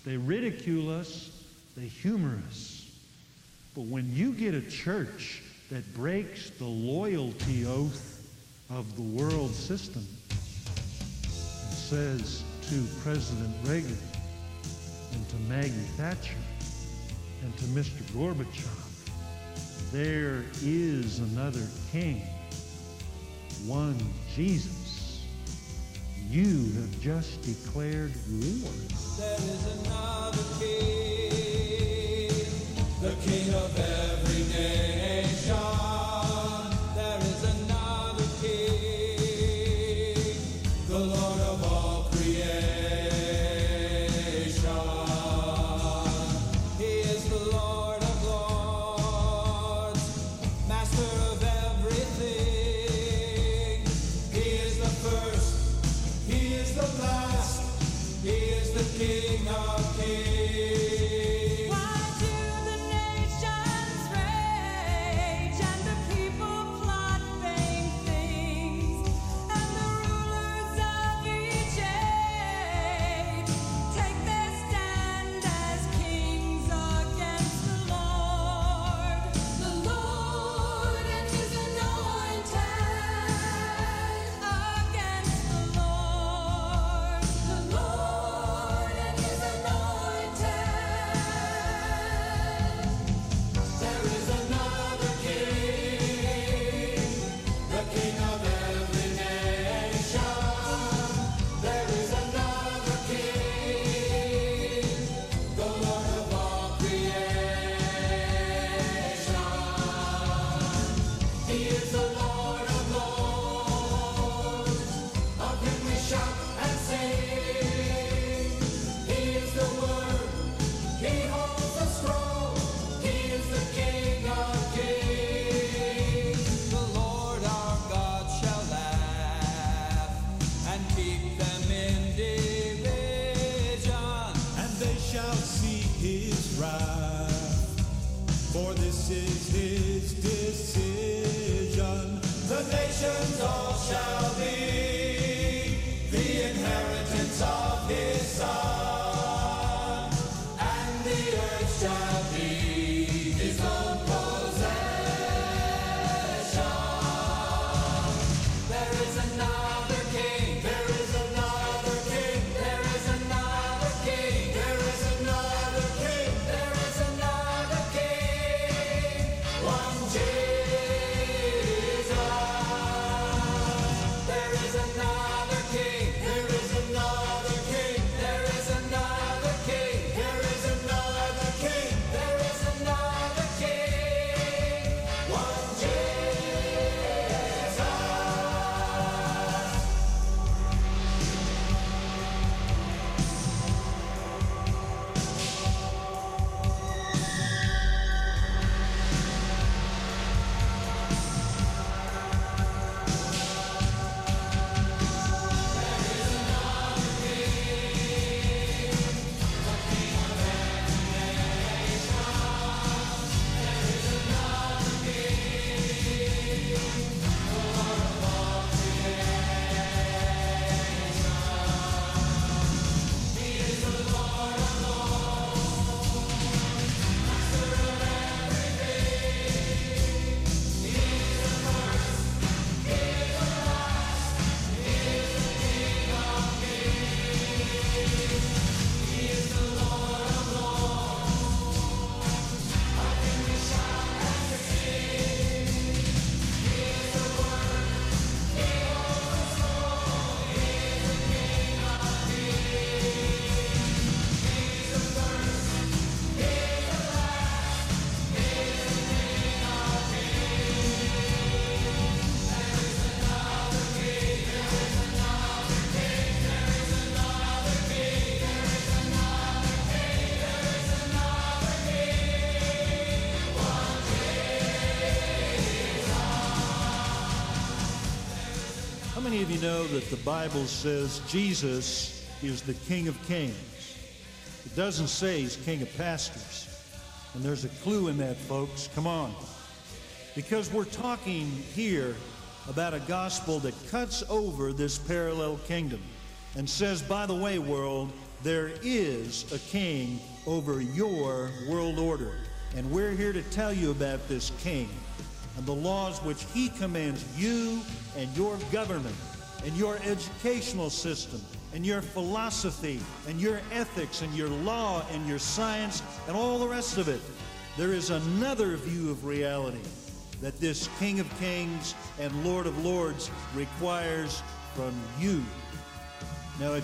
They ridicule us. They humor us. But when you get a church that breaks the loyalty oath of the world system and says to President Reagan and to Maggie Thatcher and to Mr. Gorbachev, there is another king, one Jesus, you have just declared war. There is another king, the king of every nation. There is another king, the Lord of all creation. He is the Lord of lords, master of everything. He is the first, he is the last, he is the King of kings. For this is his decision. The nations all shall be the inheritance of his Son, and the earth shall be his own possession. There is another king, there is another king, there is another king, there is another king, there is another king, one Jesus. There is another king, there is another king, there is another king, there is another king, there is another king, one Jesus. How many of you know that the Bible says Jesus is the King of Kings? It doesn't say he's King of Pastors. And there's a clue in that, folks. Come on. Because we're talking here about a gospel that cuts over this parallel kingdom and says, by the way, world, there is a king over your world order. And we're here to tell you about this king and the laws which he commands you and your government and your educational system and your philosophy and your ethics and your law and your science and all the rest of it. There is another view of reality that this King of Kings and Lord of Lords requires from you. Now,